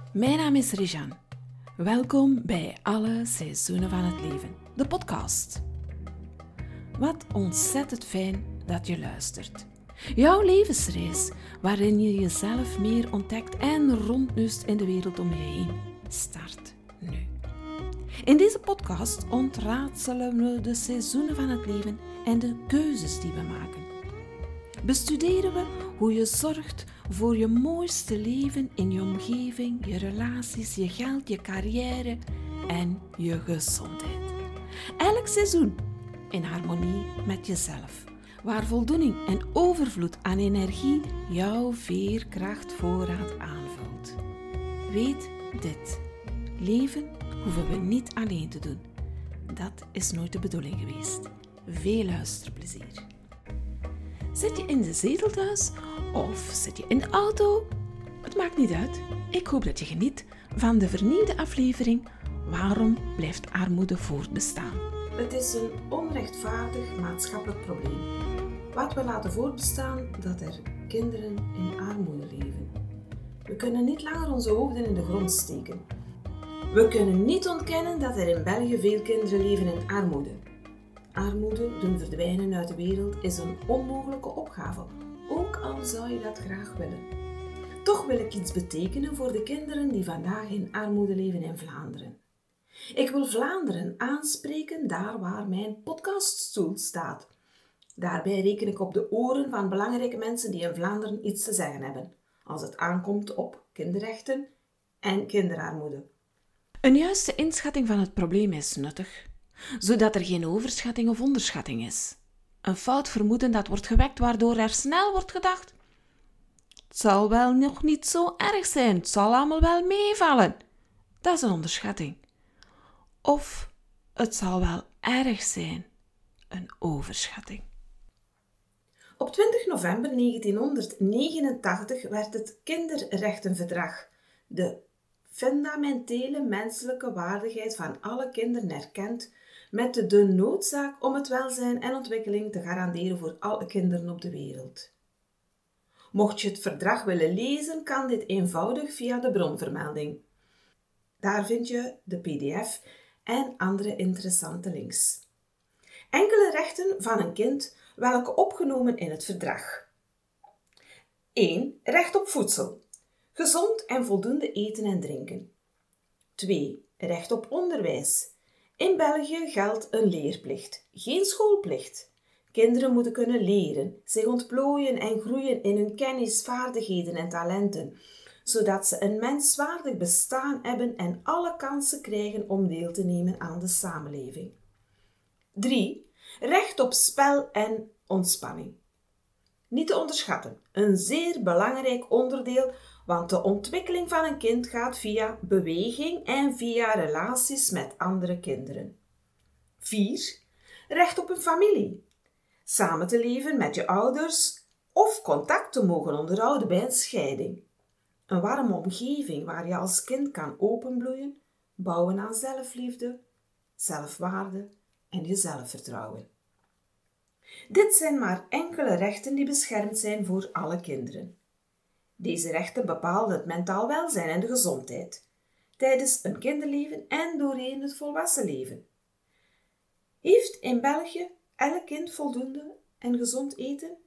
Mijn naam is Rejan. Welkom bij Alle Seizoenen van het Leven, de podcast. Wat ontzettend fijn dat je luistert. Jouw levensreis, waarin je jezelf meer ontdekt en rondnust in de wereld om je heen, start nu. In deze podcast ontraadselen we de seizoenen van het leven en de keuzes die we maken. Bestuderen we hoe je zorgt voor je mooiste leven in je omgeving, je relaties, je geld, je carrière en je gezondheid. Elk seizoen in harmonie met jezelf, waar voldoening en overvloed aan energie jouw veerkrachtvoorraad aanvult. Weet dit: leven hoeven we niet alleen te doen. Dat is nooit de bedoeling geweest. Veel luisterplezier. Zit je in de zetel thuis of zit je in de auto? Het maakt niet uit. Ik hoop dat je geniet van de vernieuwde aflevering Waarom blijft armoede voortbestaan? Het is een onrechtvaardig maatschappelijk probleem. Wat we laten voortbestaan dat er kinderen in armoede leven. We kunnen niet langer onze hoofden in de grond steken. We kunnen niet ontkennen dat er in België veel kinderen leven in armoede. Armoede doen verdwijnen uit de wereld is een onmogelijke opgave, ook al zou je dat graag willen. Toch wil ik iets betekenen voor de kinderen die vandaag in armoede leven in Vlaanderen. Ik wil Vlaanderen aanspreken daar waar mijn podcaststoel staat. Daarbij reken ik op de oren van belangrijke mensen die in Vlaanderen iets te zeggen hebben, als het aankomt op kinderrechten en kinderarmoede. Een juiste inschatting van het probleem is nuttig, zodat er geen overschatting of onderschatting is. Een fout vermoeden dat wordt gewekt, waardoor er snel wordt gedacht: het zal wel nog niet zo erg zijn, het zal allemaal wel meevallen. Dat is een onderschatting. Of het zal wel erg zijn, een overschatting. Op 20 november 1989 werd het Kinderrechtenverdrag, de fundamentele menselijke waardigheid van alle kinderen erkend, met de noodzaak om het welzijn en ontwikkeling te garanderen voor alle kinderen op de wereld. Mocht je het verdrag willen lezen, kan dit eenvoudig via de bronvermelding. Daar vind je de pdf en andere interessante links. Enkele rechten van een kind, welke opgenomen in het verdrag. 1. Recht op voedsel. Gezond en voldoende eten en drinken. 2. Recht op onderwijs. In België geldt een leerplicht, geen schoolplicht. Kinderen moeten kunnen leren, zich ontplooien en groeien in hun kennis, vaardigheden en talenten, zodat ze een menswaardig bestaan hebben en alle kansen krijgen om deel te nemen aan de samenleving. 3. Recht op spel en ontspanning. Niet te onderschatten, een zeer belangrijk onderdeel, want de ontwikkeling van een kind gaat via beweging en via relaties met andere kinderen. 4. Recht op een familie. Samen te leven met je ouders of contact te mogen onderhouden bij een scheiding. Een warme omgeving waar je als kind kan openbloeien, bouwen aan zelfliefde, zelfwaarde en je zelfvertrouwen. Dit zijn maar enkele rechten die beschermd zijn voor alle kinderen. Deze rechten bepalen het mentaal welzijn en de gezondheid, tijdens een kinderleven en doorheen het volwassen leven. Heeft in België elk kind voldoende en gezond eten?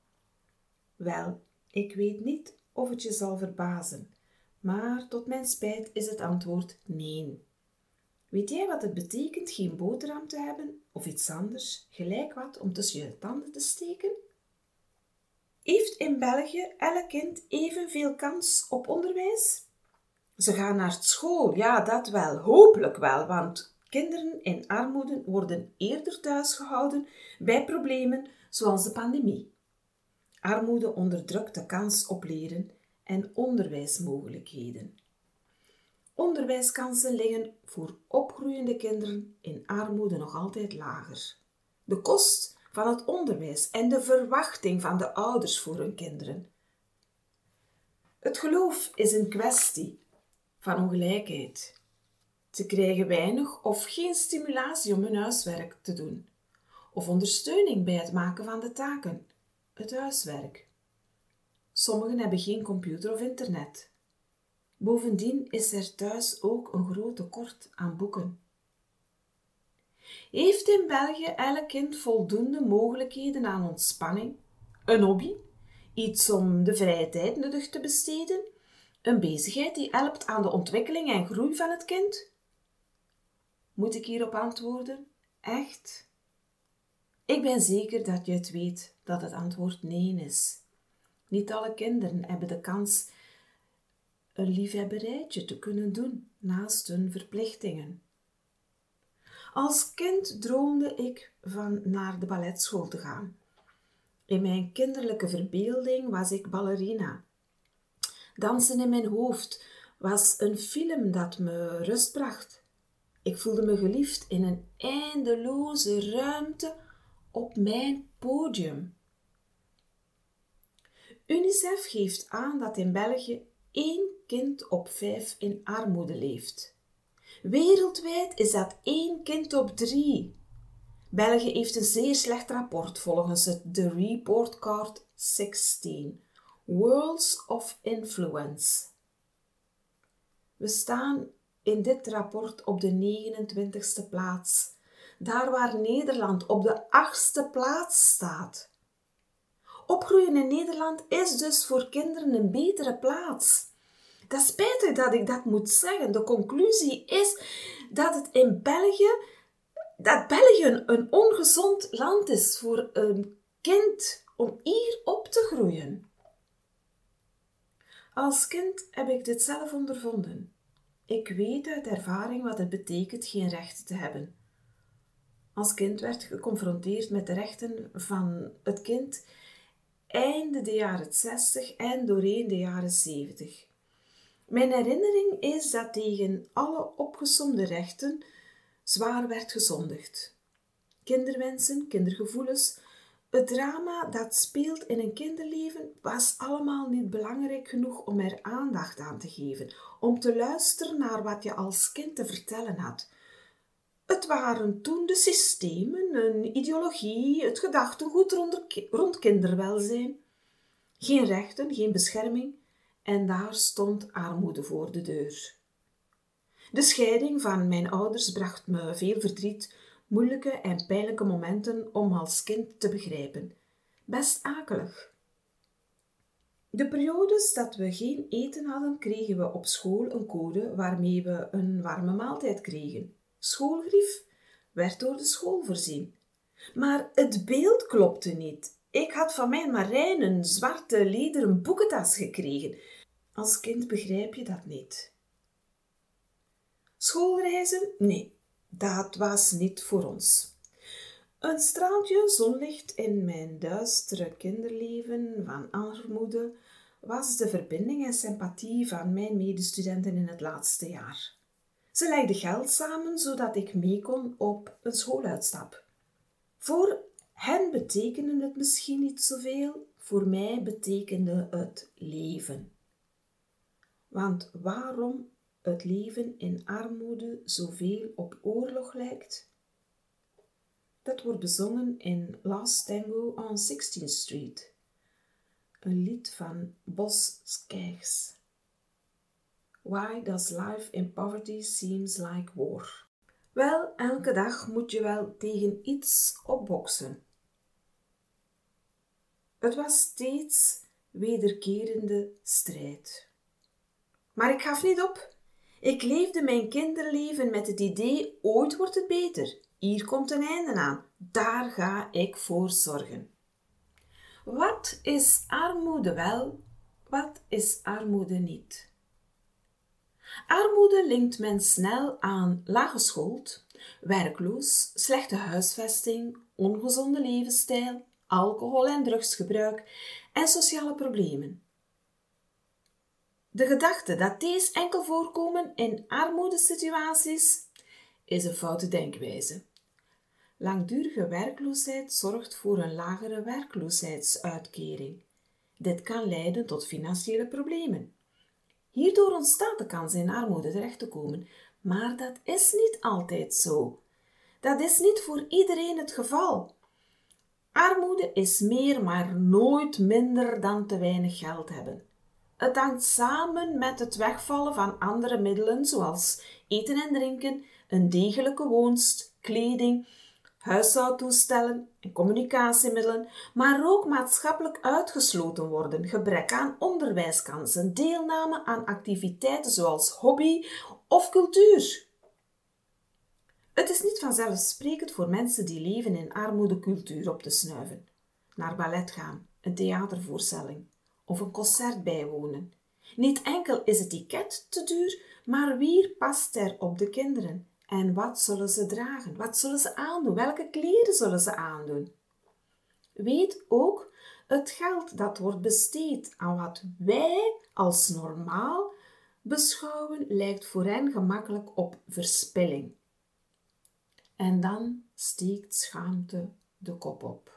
Wel, ik weet niet of het je zal verbazen, maar tot mijn spijt is het antwoord nee. Weet jij wat het betekent geen boterham te hebben of iets anders, gelijk wat om tussen je tanden te steken? Heeft in België elk kind evenveel kans op onderwijs? Ze gaan naar school, ja dat wel, hopelijk wel, want kinderen in armoede worden eerder thuis gehouden bij problemen zoals de pandemie. Armoede onderdrukt de kans op leren en onderwijsmogelijkheden. Onderwijskansen liggen voor opgroeiende kinderen in armoede nog altijd lager. De kost van het onderwijs en de verwachting van de ouders voor hun kinderen. Het geloof is een kwestie van ongelijkheid. Ze krijgen weinig of geen stimulatie om hun huiswerk te doen, of ondersteuning bij het maken van de taken, het huiswerk. Sommigen hebben geen computer of internet. Bovendien is er thuis ook een groot tekort aan boeken. Heeft in België elk kind voldoende mogelijkheden aan ontspanning, een hobby, iets om de vrije tijd nuttig te besteden, een bezigheid die helpt aan de ontwikkeling en groei van het kind? Moet ik hierop antwoorden? Echt? Ik ben zeker dat je het weet dat het antwoord nee is. Niet alle kinderen hebben de kans een liefhebberijtje te kunnen doen naast hun verplichtingen. Als kind droomde ik van naar de balletschool te gaan. In mijn kinderlijke verbeelding was ik ballerina. Dansen in mijn hoofd was een film dat me rust bracht. Ik voelde me geliefd in een eindeloze ruimte op mijn podium. UNICEF geeft aan dat in België 1 kind op 5 in armoede leeft. Wereldwijd is dat 1 kind op 3. België heeft een zeer slecht rapport volgens de Report Card 16, Worlds of Influence. We staan in dit rapport op de 29e plaats, daar waar Nederland op de 8e plaats staat. Opgroeien in Nederland is dus voor kinderen een betere plaats. Dat is spijtig dat ik dat moet zeggen. De conclusie is dat België een ongezond land is voor een kind om hier op te groeien. Als kind heb ik dit zelf ondervonden. Ik weet uit ervaring wat het betekent geen rechten te hebben. Als kind werd geconfronteerd met de rechten van het kind einde de jaren 60 en doorheen de jaren 70. Mijn herinnering is dat tegen alle opgesomde rechten zwaar werd gezondigd. Kinderwensen, kindergevoelens, het drama dat speelt in een kinderleven was allemaal niet belangrijk genoeg om er aandacht aan te geven, om te luisteren naar wat je als kind te vertellen had. Het waren toen de systemen, een ideologie, het gedachtegoed rond kinderwelzijn. Geen rechten, geen bescherming en daar stond armoede voor de deur. De scheiding van mijn ouders bracht me veel verdriet, moeilijke en pijnlijke momenten om als kind te begrijpen. Best akelig. De periodes dat we geen eten hadden, kregen we op school een code waarmee we een warme maaltijd kregen. Schoolgrief werd door de school voorzien. Maar het beeld klopte niet. Ik had van mijn Marijn een zwarte lederen boekentas gekregen. Als kind begrijp je dat niet. Schoolreizen? Nee, dat was niet voor ons. Een straaltje zonlicht in mijn duistere kinderleven van armoede was de verbinding en sympathie van mijn medestudenten in het laatste jaar. Ze legden geld samen zodat ik mee kon op een schooluitstap. Voor hen betekende het misschien niet zoveel, voor mij betekende het leven. Want waarom het leven in armoede zoveel op oorlog lijkt? Dat wordt bezongen in Last Tango on 16th Street, een lied van Boz Scaggs. Why does life in poverty seems like war? Wel, elke dag moet je wel tegen iets opboksen. Het was steeds wederkerende strijd. Maar ik gaf niet op. Ik leefde mijn kinderleven met het idee, ooit wordt het beter. Hier komt een einde aan. Daar ga ik voor zorgen. Wat is armoede wel? Wat is armoede niet? Armoede linkt men snel aan laaggeschoold, werkloos, slechte huisvesting, ongezonde levensstijl, alcohol- en drugsgebruik en sociale problemen. De gedachte dat deze enkel voorkomen in armoedesituaties is een foute denkwijze. Langdurige werkloosheid zorgt voor een lagere werkloosheidsuitkering. Dit kan leiden tot financiële problemen. Hierdoor ontstaat de kans in armoede terecht te komen, maar dat is niet altijd zo. Dat is niet voor iedereen het geval. Armoede is meer, maar nooit minder dan te weinig geld hebben. Het hangt samen met het wegvallen van andere middelen zoals eten en drinken, een degelijke woonst, kleding, huishoudtoestellen en communicatiemiddelen, maar ook maatschappelijk uitgesloten worden, gebrek aan onderwijskansen, deelname aan activiteiten zoals hobby of cultuur. Het is niet vanzelfsprekend voor mensen die leven in armoedecultuur op te snuiven, naar ballet gaan, een theatervoorstelling of een concert bijwonen. Niet enkel is het ticket te duur, maar wie past er op de kinderen? En wat zullen ze dragen? Wat zullen ze aandoen? Welke kleren zullen ze aandoen? Weet ook, het geld dat wordt besteed aan wat wij als normaal beschouwen, lijkt voor hen gemakkelijk op verspilling. En dan steekt schaamte de kop op.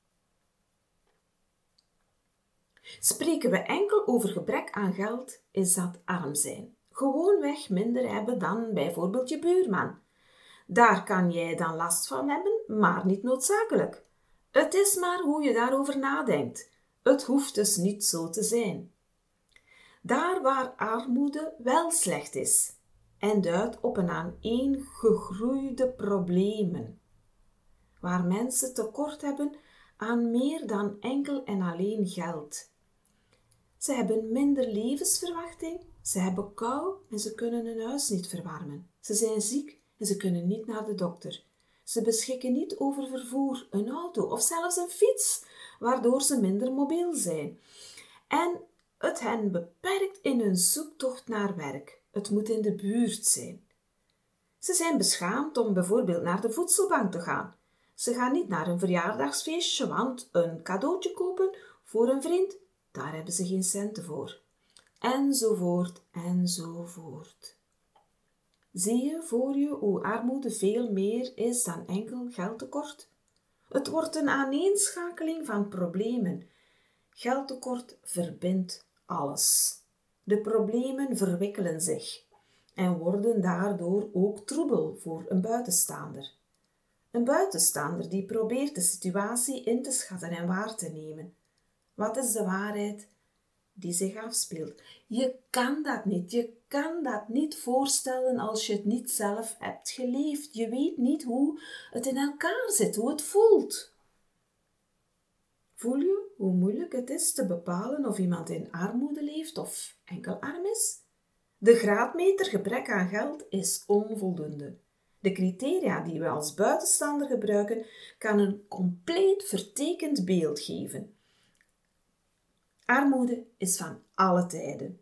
Spreken we enkel over gebrek aan geld, is dat arm zijn. Gewoonweg minder hebben dan bijvoorbeeld je buurman. Daar kan jij dan last van hebben, maar niet noodzakelijk. Het is maar hoe je daarover nadenkt. Het hoeft dus niet zo te zijn. Daar waar armoede wel slecht is en duidt op een aaneengegroeide problemen, waar mensen tekort hebben aan meer dan enkel en alleen geld. Ze hebben minder levensverwachting, ze hebben kou en ze kunnen hun huis niet verwarmen. Ze zijn ziek en ze kunnen niet naar de dokter. Ze beschikken niet over vervoer, een auto of zelfs een fiets, waardoor ze minder mobiel zijn. En het hen beperkt in hun zoektocht naar werk. Het moet in de buurt zijn. Ze zijn beschaamd om bijvoorbeeld naar de voedselbank te gaan. Ze gaan niet naar een verjaardagsfeestje, want een cadeautje kopen voor een vriend, daar hebben ze geen centen voor. Enzovoort, enzovoort. Zie je voor je hoe armoede veel meer is dan enkel geldtekort? Het wordt een aaneenschakeling van problemen. Geldtekort verbindt alles. De problemen verwikkelen zich en worden daardoor ook troebel voor een buitenstaander. Een buitenstaander die probeert de situatie in te schatten en waar te nemen. Wat is de waarheid die zich afspeelt? Je kan dat niet voorstellen als je het niet zelf hebt geleefd. Je weet niet hoe het in elkaar zit, hoe het voelt. Voel je hoe moeilijk het is te bepalen of iemand in armoede leeft of enkel arm is? De graadmeter gebrek aan geld is onvoldoende. De criteria die we als buitenstaander gebruiken, kan een compleet vertekend beeld geven. Armoede is van alle tijden.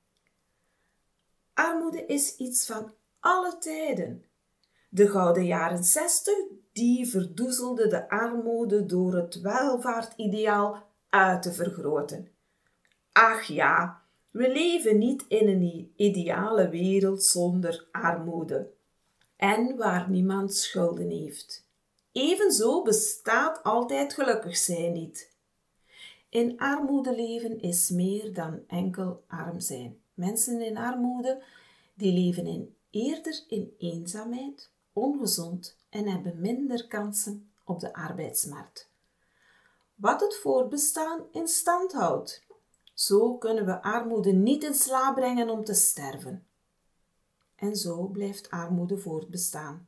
Armoede is iets van alle tijden. De gouden jaren 60, die verdoezelde de armoede door het welvaartideaal uit te vergroten. Ach ja, we leven niet in een ideale wereld zonder armoede. En waar niemand schulden heeft. Evenzo bestaat altijd gelukkig zijn niet. In armoede leven is meer dan enkel arm zijn. Mensen in armoede, die leven eerder in eenzaamheid, ongezond en hebben minder kansen op de arbeidsmarkt. Wat het voortbestaan in stand houdt. Zo kunnen we armoede niet in slaap brengen om te sterven. En zo blijft armoede voortbestaan.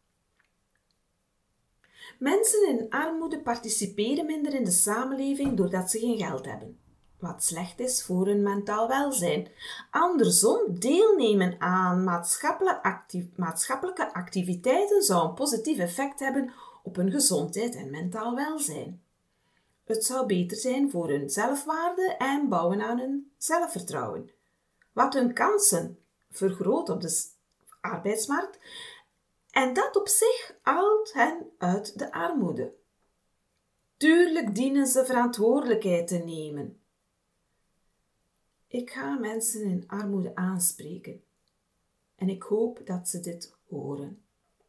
Mensen in armoede participeren minder in de samenleving doordat ze geen geld hebben, wat slecht is voor hun mentaal welzijn. Andersom, deelnemen aan maatschappelijke activiteiten zou een positief effect hebben op hun gezondheid en mentaal welzijn. Het zou beter zijn voor hun zelfwaarde en bouwen aan hun zelfvertrouwen, wat hun kansen vergroot op de arbeidsmarkt. En dat op zich haalt hen uit de armoede. Tuurlijk dienen ze verantwoordelijkheid te nemen. Ik ga mensen in armoede aanspreken en ik hoop dat ze dit horen.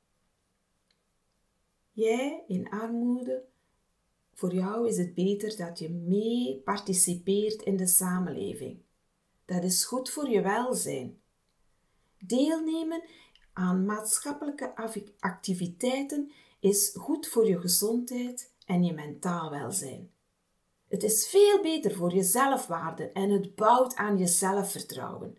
Jij in armoede, voor jou is het beter dat je mee participeert in de samenleving. Dat is goed voor je welzijn. Deelnemen aan maatschappelijke activiteiten is goed voor je gezondheid en je mentaal welzijn. Het is veel beter voor je zelfwaarde en het bouwt aan je zelfvertrouwen.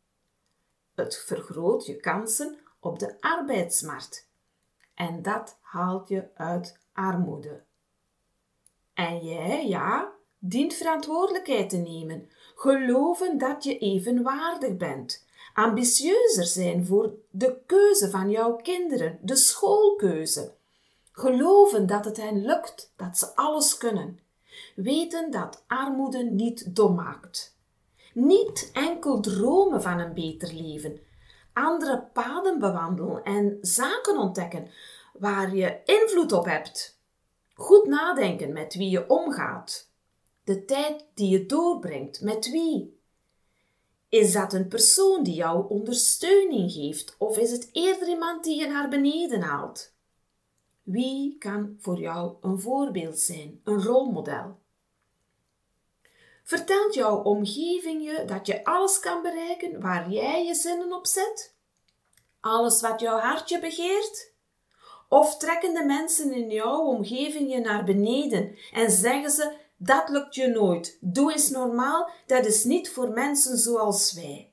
Het vergroot je kansen op de arbeidsmarkt en dat haalt je uit armoede. En jij, dient verantwoordelijkheid te nemen, geloven dat je evenwaardig bent, ambitieuzer zijn voor de keuze van jouw kinderen, de schoolkeuze. Geloven dat het hen lukt, dat ze alles kunnen. Weten dat armoede niet dom maakt. Niet enkel dromen van een beter leven. Andere paden bewandelen en zaken ontdekken waar je invloed op hebt. Goed nadenken met wie je omgaat. De tijd die je doorbrengt, met wie? Is dat een persoon die jou ondersteuning geeft of is het eerder iemand die je naar beneden haalt? Wie kan voor jou een voorbeeld zijn, een rolmodel? Vertelt jouw omgeving je dat je alles kan bereiken waar jij je zinnen op zet? Alles wat jouw hartje begeert? Of trekken de mensen in jouw omgeving je naar beneden en zeggen ze, dat lukt je nooit, doe eens normaal, dat is niet voor mensen zoals wij.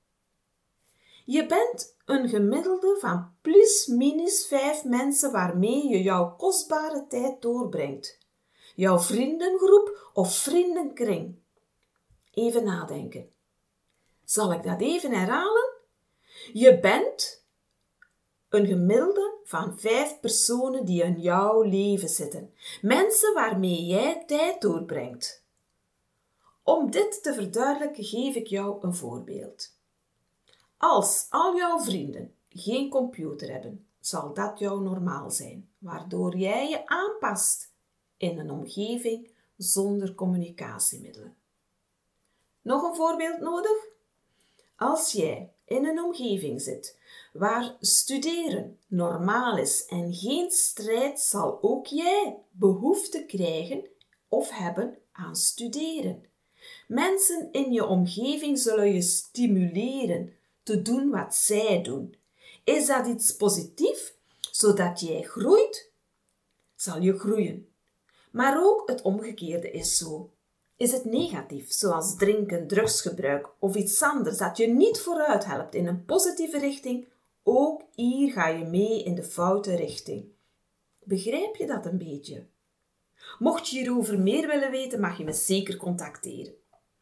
Je bent een gemiddelde van plus minus 5 mensen waarmee je jouw kostbare tijd doorbrengt. Jouw vriendengroep of vriendenkring. Even nadenken. Zal ik dat even herhalen? Je bent een gemiddelde van 5 personen die in jouw leven zitten. Mensen waarmee jij tijd doorbrengt. Om dit te verduidelijken geef ik jou een voorbeeld. Als al jouw vrienden geen computer hebben, zal dat jouw normaal zijn, waardoor jij je aanpast in een omgeving zonder communicatiemiddelen. Nog een voorbeeld nodig? Als jij in een omgeving zit waar studeren normaal is en geen strijd, zal ook jij behoefte krijgen of hebben aan studeren. Mensen in je omgeving zullen je stimuleren te doen wat zij doen. Is dat iets positiefs, zodat jij groeit? Zal je groeien. Maar ook het omgekeerde is zo. Is het negatief, zoals drinken, drugsgebruik of iets anders dat je niet vooruit helpt in een positieve richting, ook hier ga je mee in de foute richting. Begrijp je dat een beetje? Mocht je hierover meer willen weten, mag je me zeker contacteren.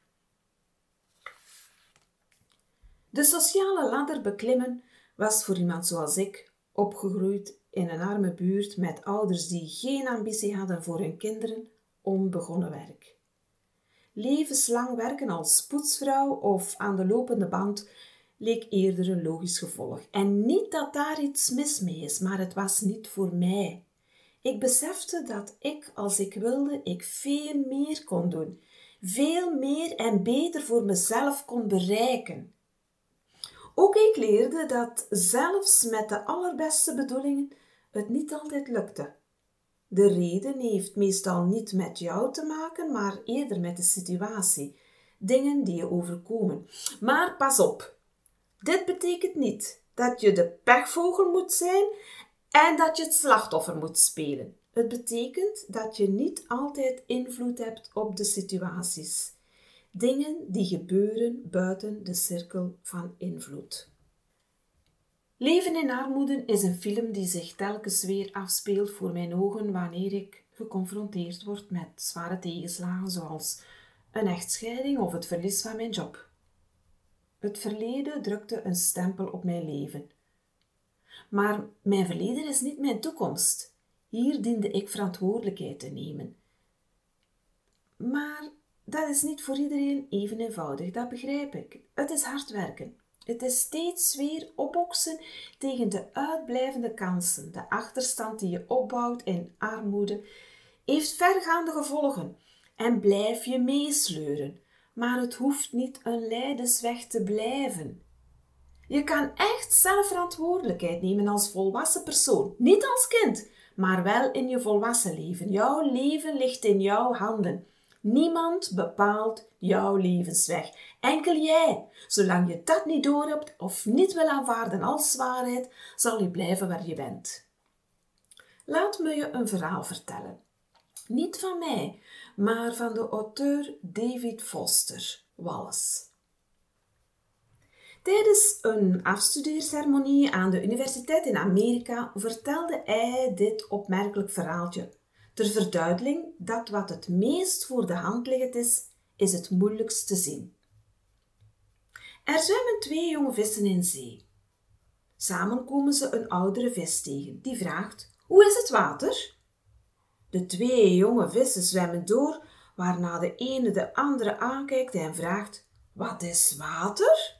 De sociale ladder beklimmen was voor iemand zoals ik, opgegroeid in een arme buurt met ouders die geen ambitie hadden voor hun kinderen, onbegonnen werk. Levenslang werken als poetsvrouw of aan de lopende band leek eerder een logisch gevolg. En niet dat daar iets mis mee is, maar het was niet voor mij. Ik besefte dat ik, als ik wilde, ik veel meer kon doen. Veel meer en beter voor mezelf kon bereiken. Ook ik leerde dat zelfs met de allerbeste bedoelingen het niet altijd lukte. De reden heeft meestal niet met jou te maken, maar eerder met de situatie. Dingen die je overkomen. Maar pas op, dit betekent niet dat je de pechvogel moet zijn en dat je het slachtoffer moet spelen. Het betekent dat je niet altijd invloed hebt op de situaties. Dingen die gebeuren buiten de cirkel van invloed. Leven in armoede is een film die zich telkens weer afspeelt voor mijn ogen wanneer ik geconfronteerd word met zware tegenslagen zoals een echtscheiding of het verlies van mijn job. Het verleden drukte een stempel op mijn leven. Maar mijn verleden is niet mijn toekomst. Hier diende ik verantwoordelijkheid te nemen. Maar dat is niet voor iedereen even eenvoudig, dat begrijp ik. Het is hard werken. Het is steeds weer opboksen tegen de uitblijvende kansen. De achterstand die je opbouwt in armoede heeft vergaande gevolgen en blijf je meesleuren. Maar het hoeft niet een lijdensweg te blijven. Je kan echt zelf verantwoordelijkheid nemen als volwassen persoon. Niet als kind, maar wel in je volwassen leven. Jouw leven ligt in jouw handen. Niemand bepaalt jouw levensweg. Enkel jij. Zolang je dat niet doorhebt of niet wil aanvaarden als waarheid, zal je blijven waar je bent. Laat me je een verhaal vertellen. Niet van mij, maar van de auteur David Foster Wallace. Tijdens een afstudeerceremonie aan de universiteit in Amerika vertelde hij dit opmerkelijk verhaaltje, ter verduidelijking dat wat het meest voor de hand liggend is het moeilijkst te zien. Er zwemmen 2 jonge vissen in zee. Samen komen ze een oudere vis tegen, die vraagt: "Hoe is het water?" De 2 jonge vissen zwemmen door, waarna de ene de andere aankijkt en vraagt: "Wat is water?"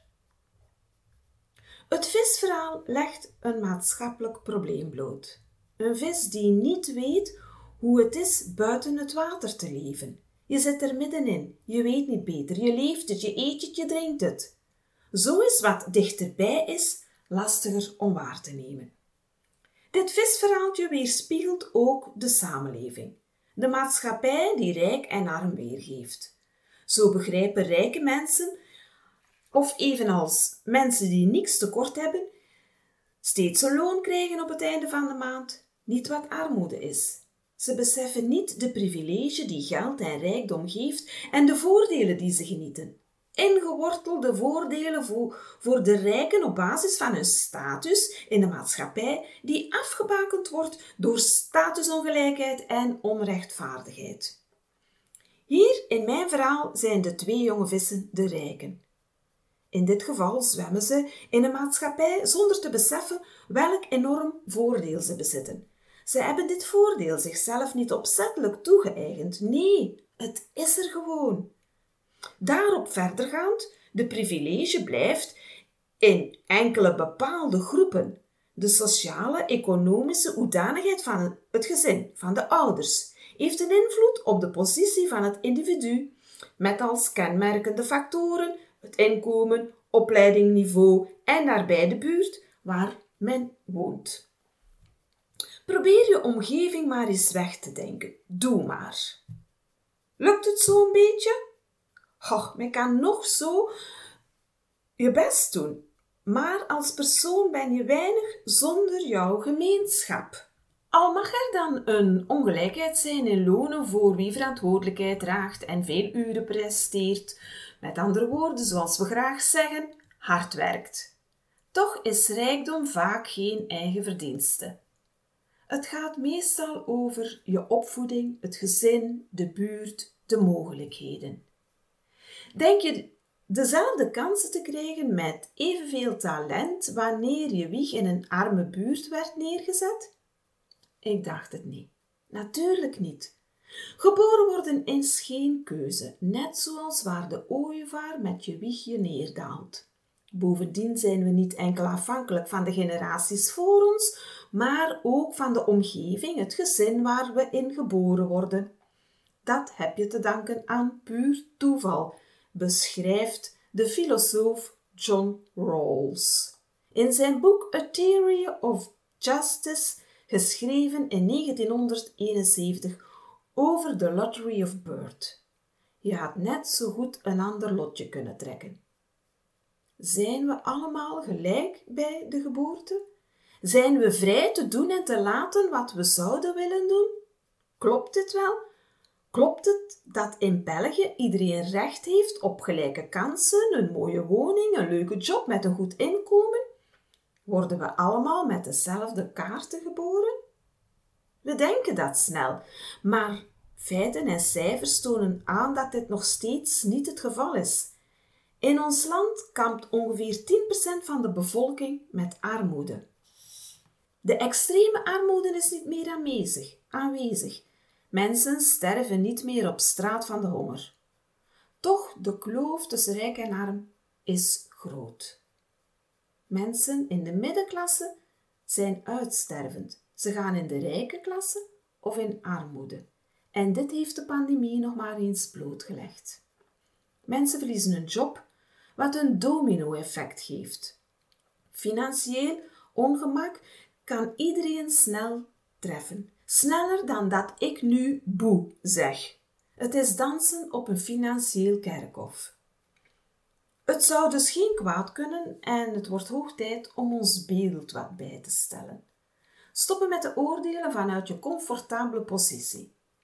Het visverhaal legt een maatschappelijk probleem bloot. Een vis die niet weet hoe het is buiten het water te leven. Je zit er middenin, je weet niet beter, je leeft het, je eet het, je drinkt het. Zo is wat dichterbij is lastiger om waar te nemen. Dit visverhaaltje weerspiegelt ook de samenleving. De maatschappij die rijk en arm weergeeft. Zo begrijpen rijke mensen, of evenals mensen die niks tekort hebben, steeds een loon krijgen op het einde van de maand, niet wat armoede is. Ze beseffen niet de privilege die geld en rijkdom geeft en de voordelen die ze genieten. Ingewortelde voordelen voor de rijken op basis van hun status in de maatschappij die afgebakend wordt door statusongelijkheid en onrechtvaardigheid. Hier in mijn verhaal zijn de 2 jonge vissen de rijken. In dit geval zwemmen ze in een maatschappij zonder te beseffen welk enorm voordeel ze bezitten. Ze hebben dit voordeel zichzelf niet opzettelijk toegeëigend. Nee, het is er gewoon. Daarop verdergaand, de privilege blijft in enkele bepaalde groepen. De sociale, economische hoedanigheid van het gezin, van de ouders, heeft een invloed op de positie van het individu, met als kenmerkende factoren het inkomen, opleidingniveau en daarbij de buurt waar men woont. Probeer je omgeving maar eens weg te denken. Doe maar. Lukt het zo een beetje? Och, men kan nog zo je best doen, maar als persoon ben je weinig zonder jouw gemeenschap. Al mag er dan een ongelijkheid zijn in lonen voor wie verantwoordelijkheid draagt en veel uren presteert, met andere woorden, zoals we graag zeggen, hard werkt. Toch is rijkdom vaak geen eigen verdienste. Het gaat meestal over je opvoeding, het gezin, de buurt, de mogelijkheden. Denk je dezelfde kansen te krijgen met evenveel talent wanneer je wieg in een arme buurt werd neergezet? Ik dacht het niet. Natuurlijk niet. Geboren worden is geen keuze, net zoals waar de ooievaar met je wiegje neerdaalt. Bovendien zijn we niet enkel afhankelijk van de generaties voor ons, maar ook van de omgeving, het gezin waar we in geboren worden. Dat heb je te danken aan puur toeval, beschrijft de filosoof John Rawls. In zijn boek A Theory of Justice, geschreven in 1971, over de Lottery of Birth. Je had net zo goed een ander lotje kunnen trekken. Zijn we allemaal gelijk bij de geboorte? Zijn we vrij te doen en te laten wat we zouden willen doen? Klopt dit wel? Klopt het dat in België iedereen recht heeft op gelijke kansen, een mooie woning, een leuke job met een goed inkomen? Worden we allemaal met dezelfde kaarten geboren? We denken dat snel, maar feiten en cijfers tonen aan dat dit nog steeds niet het geval is. In ons land kampt ongeveer 10% van de bevolking met armoede. De extreme armoede is niet meer aanwezig. Mensen sterven niet meer op straat van de honger. Toch, de kloof tussen rijk en arm is groot. Mensen in de middenklasse zijn uitstervend. Ze gaan in de rijke klasse of in armoede. En dit heeft de pandemie nog maar eens blootgelegd. Mensen verliezen hun job, wat een domino-effect geeft. Financieel ongemak kan iedereen snel treffen. Sneller dan dat ik nu boe zeg. Het is dansen op een financieel kerkhof. Het zou dus geen kwaad kunnen en het wordt hoog tijd om ons beeld wat bij te stellen. Stoppen met de oordelen vanuit je comfortabele positie.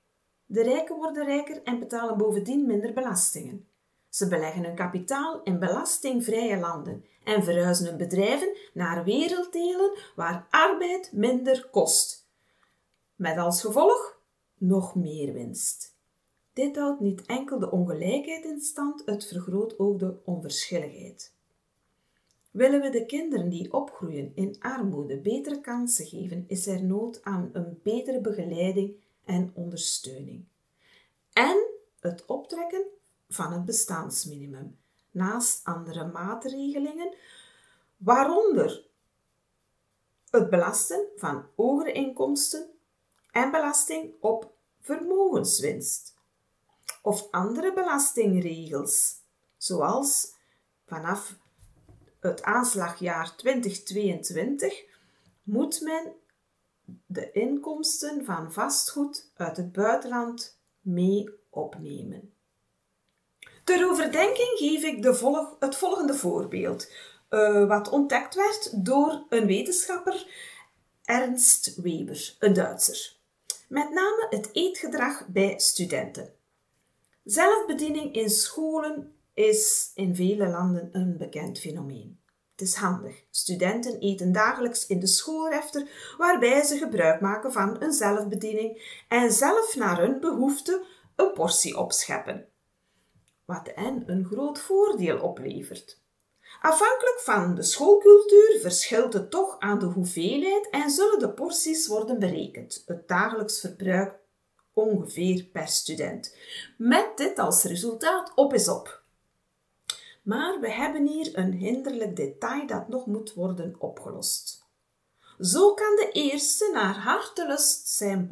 De rijken worden rijker en betalen bovendien minder belastingen. Ze beleggen hun kapitaal in belastingvrije landen en verhuizen hun bedrijven naar werelddelen waar arbeid minder kost. Met als gevolg nog meer winst. Dit houdt niet enkel de ongelijkheid in stand, het vergroot ook de onverschilligheid. Willen we de kinderen die opgroeien in armoede betere kansen geven, is er nood aan een betere begeleiding en ondersteuning. En het optrekken van het bestaansminimum, naast andere maatregelingen, waaronder het belasten van hogere inkomsten en belasting op vermogenswinst. Of andere belastingregels, zoals vanaf het aanslagjaar 2022 moet men de inkomsten van vastgoed uit het buitenland mee opnemen. Ter overdenking geef ik het volgende voorbeeld, wat ontdekt werd door een wetenschapper, Ernst Weber, een Duitser. Met name het eetgedrag bij studenten. Zelfbediening in scholen is in vele landen een bekend fenomeen. Het is handig. Studenten eten dagelijks in de schoolrefter, waarbij ze gebruik maken van een zelfbediening en zelf naar hun behoefte een portie opscheppen. Wat hen een groot voordeel oplevert. Afhankelijk van de schoolcultuur verschilt het toch aan de hoeveelheid en zullen de porties worden berekend. Het dagelijks verbruik ongeveer per student. Met dit als resultaat op is op. Maar we hebben hier een hinderlijk detail dat nog moet worden opgelost. Zo kan de eerste naar hartelust zijn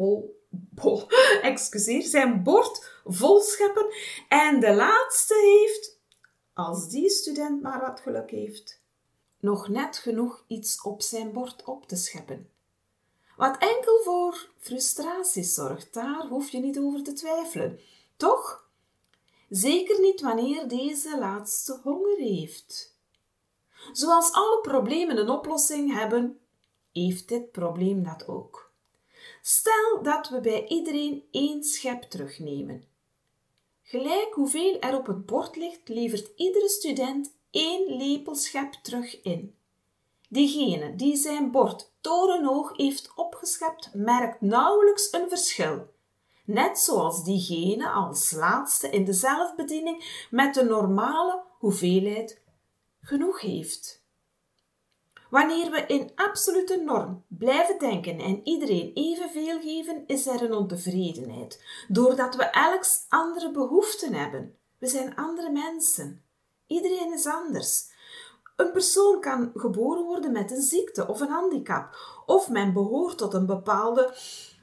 zijn bord volscheppen en de laatste heeft, als die student maar wat geluk heeft, nog net genoeg iets op zijn bord op te scheppen. Wat enkel voor frustratie zorgt, daar hoef je niet over te twijfelen. Toch? Zeker niet wanneer deze laatste honger heeft. Zoals alle problemen een oplossing hebben, heeft dit probleem dat ook. Stel dat we bij iedereen 1 schep terugnemen. Gelijk hoeveel er op het bord ligt, levert iedere student 1 lepelschep terug in. Diegene die zijn bord torenhoog heeft opgeschept, merkt nauwelijks een verschil. Net zoals diegene als laatste in de zelfbediening met de normale hoeveelheid genoeg heeft. Wanneer we in absolute norm blijven denken en iedereen evenveel geven, is er een ontevredenheid, doordat we elk andere behoeften hebben. We zijn andere mensen. Iedereen is anders. Een persoon kan geboren worden met een ziekte of een handicap, of men behoort tot een bepaalde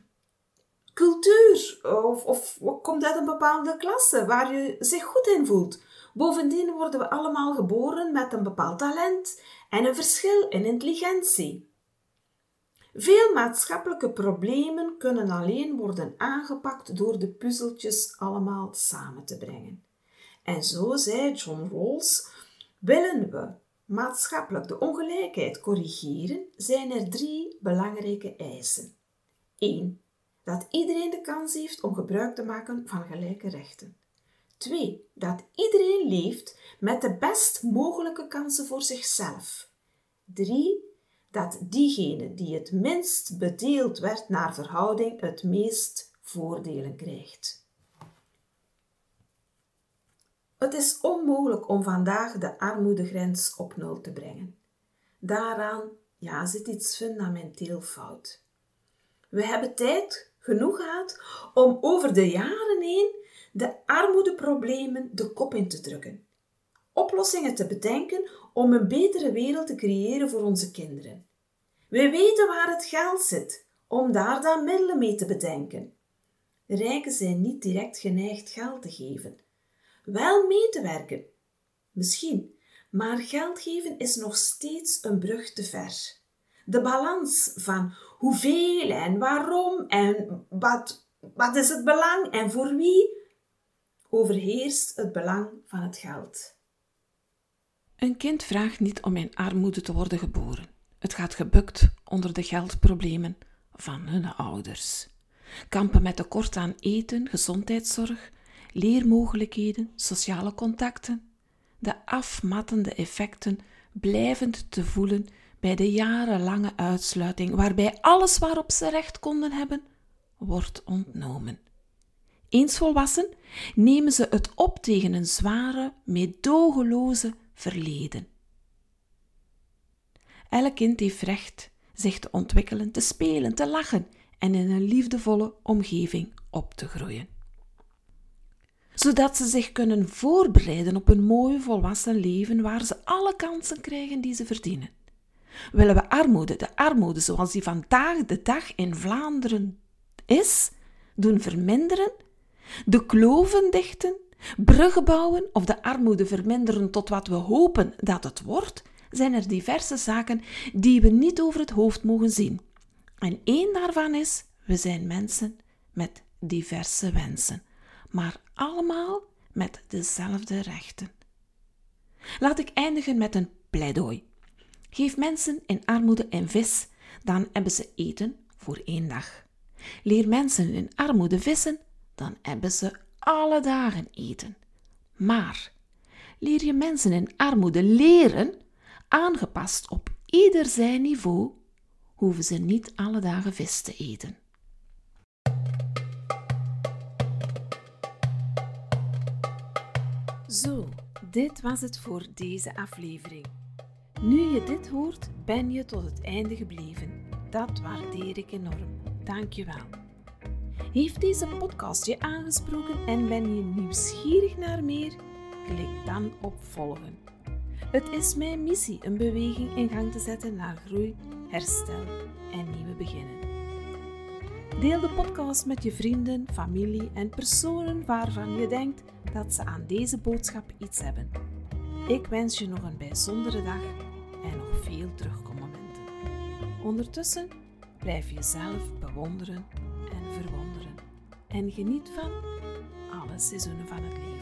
cultuur of komt uit een bepaalde klasse waar je zich goed in voelt. Bovendien worden we allemaal geboren met een bepaald talent en een verschil in intelligentie. Veel maatschappelijke problemen kunnen alleen worden aangepakt door de puzzeltjes allemaal samen te brengen. En zo zei John Rawls, willen we maatschappelijk de ongelijkheid corrigeren, zijn er 3 belangrijke eisen. 1. Dat iedereen de kans heeft om gebruik te maken van gelijke rechten. 2. Dat iedereen leeft met de best mogelijke kansen voor zichzelf. 3. Dat diegene die het minst bedeeld werd naar verhouding het meest voordelen krijgt. Het is onmogelijk om vandaag de armoedegrens op 0 te brengen. Daaraan zit iets fundamenteel fout. We hebben tijd genoeg gehad om over de jaren heen de armoedeproblemen de kop in te drukken. Oplossingen te bedenken om een betere wereld te creëren voor onze kinderen. We weten waar het geld zit, om daar dan middelen mee te bedenken. Rijken zijn niet direct geneigd geld te geven. Wel mee te werken, misschien, maar geld geven is nog steeds een brug te ver. De balans van hoeveel en waarom en wat is het belang en voor wie, overheerst het belang van het geld. Een kind vraagt niet om in armoede te worden geboren. Het gaat gebukt onder de geldproblemen van hun ouders. kampen met tekort aan eten, gezondheidszorg, leermogelijkheden, sociale contacten. De afmattende effecten blijvend te voelen bij de jarenlange uitsluiting, waarbij alles waarop ze recht konden hebben, wordt ontnomen. Eens volwassen nemen ze het op tegen een zware, meedogenloze verleden. Elk kind heeft recht zich te ontwikkelen, te spelen, te lachen en in een liefdevolle omgeving op te groeien. Zodat ze zich kunnen voorbereiden op een mooi volwassen leven waar ze alle kansen krijgen die ze verdienen. Willen we de armoede zoals die vandaag de dag in Vlaanderen is, doen verminderen, de kloven dichten, bruggen bouwen of de armoede verminderen tot wat we hopen dat het wordt, zijn er diverse zaken die we niet over het hoofd mogen zien. En één daarvan is, we zijn mensen met diverse wensen, maar allemaal met dezelfde rechten. Laat ik eindigen met een pleidooi. Geef mensen in armoede en vis, dan hebben ze eten voor 1 dag. Leer mensen in armoede vissen, dan hebben ze alle dagen eten. Maar leer je mensen in armoede leren, aangepast op ieder zijn niveau, hoeven ze niet alle dagen vis te eten. Zo, dit was het voor deze aflevering. Nu je dit hoort, ben je tot het einde gebleven. Dat waardeer ik enorm. Dank je wel. Heeft deze podcast je aangesproken en ben je nieuwsgierig naar meer? Klik dan op volgen. Het is mijn missie een beweging in gang te zetten naar groei, herstel en nieuwe beginnen. Deel de podcast met je vrienden, familie en personen waarvan je denkt dat ze aan deze boodschap iets hebben. Ik wens je nog een bijzondere dag en nog veel terugkommomenten. Ondertussen blijf jezelf bewonderen en verwonderen. En geniet van alle seizoenen van het leven.